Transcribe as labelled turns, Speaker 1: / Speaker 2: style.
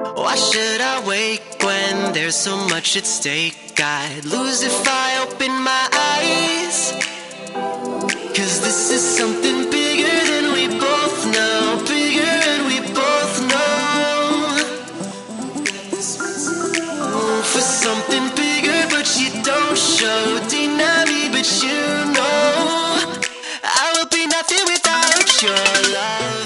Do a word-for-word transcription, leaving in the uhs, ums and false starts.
Speaker 1: Why should I wake when there's so much at stake? I'd lose if I open my eyes, 'cause this is something bigger than we both know. Bigger than we both know. For something bigger but you don't show. Deny me but you know I will be nothing without your love.